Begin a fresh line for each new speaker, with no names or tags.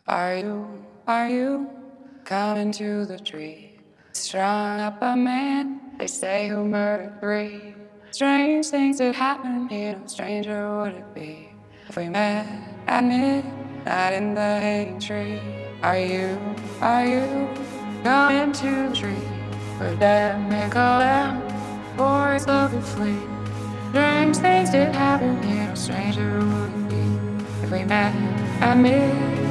Are you coming to the tree? Strung up a man, they say, who murdered three. Strange things that happen here, no stranger would it be if we met at midnight in the hanging tree. Are you coming to the tree? Where death may call out, boys love to flee. Strange things did happen here, no stranger would it be if we met at midnight.